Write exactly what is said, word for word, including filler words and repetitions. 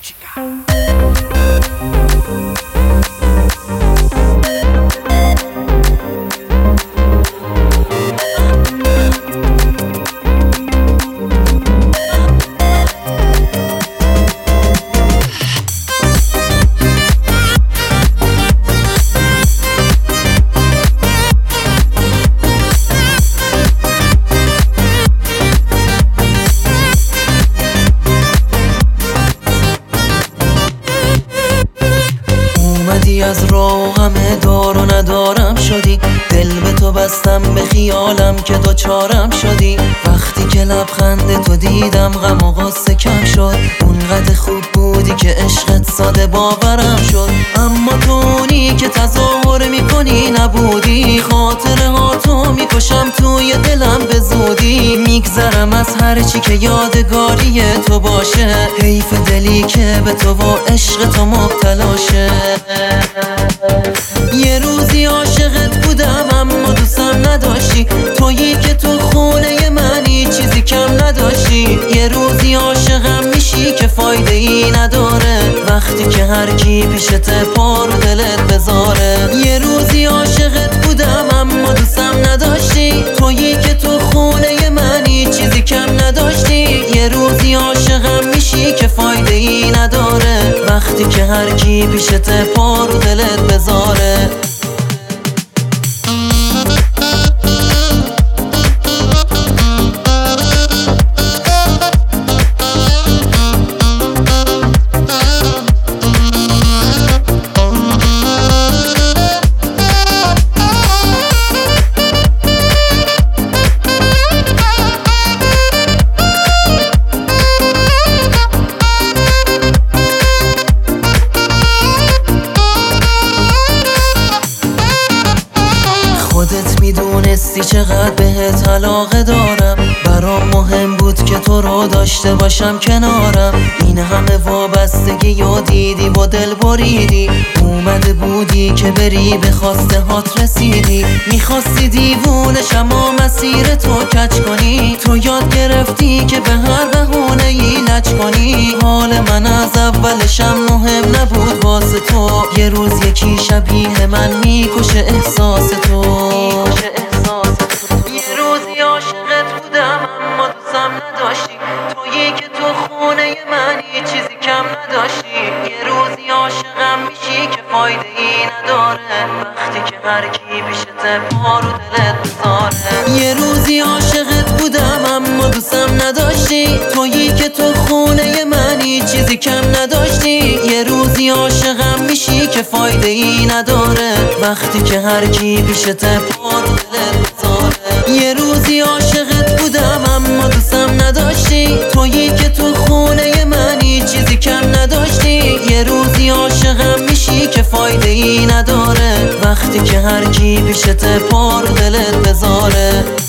از راه همه دار و ندارم شدی، دل به تو بستم به خیالم که دو چارم شدی. وقتی که لبخند تو دیدم غم و غصه کم شد، اونقدر خوب بودی که عشقت ساده باورم شد. اما تو اونی که تظاهر میکنی نبودی، خاطره ها تو میکشم توی دلم به زودی. میگذرم از هر چی که یادگاری تو باشه، حیف دلی که به تو و عشق تو مبتلاشه. یه روزی عاشقت بودم اما دوستم نداشتی، تویی که تو خونه منی چیزی کم نداشتی. یه روزی عاشقم میشی که فایده ای نداره، وقتی که هر کی پیشت پا رو دلت بذاره. یه روزی عاشقت بودم اما دوستم نداشتی، تویی که تو خونه منی چیزی کم نداشتی. یه روزی عاشقم میشی که فایده ای نداره، وقتی که هر کی پیشت پا رو دلت بذاره. خودت میدونستی چقدر بهت علاقه دارم، برام مهم بود که تو رو داشته باشم کنارم. این همه وابستگی و دیدی و دل بریدی، اومده بودی که بری به خواسته هات رسیدی. میخواستی دیوونش اما مسیر تو کج کنی، تو یاد گرفتی که به هر بهونه ای لج کنی. حال من از اولشم مهم نبود واسه تو، یه روز یکی شبیه من میکشه احساس تو. یه روزی عاشقت بودم اما دوستم نداشتی، تویی که تو خونه منی چیزی کم نداشتی. یه روزی عاشقم میشی که فایده ای نداره، وقتی که هر کی پیشت پا رو دلت بذاره. یه روزی عاشقت بودم اما دوستم نداشتی، تویی که تو خونه منی چیزی کم نداشتی. یه روزی عاشقم میشی که فایده ای نداره، وقتی که هر کی پیشت پا رو دلت بذاره. یه روزی عاشقت بودم اما دوستم نداشتی، تویی که تو خونه منی چیزی کم نداشتی. یه روزی عاشقم میشی که فایده ای نداره، وقتی که هر کی پیشت پا رو دلت بذاره.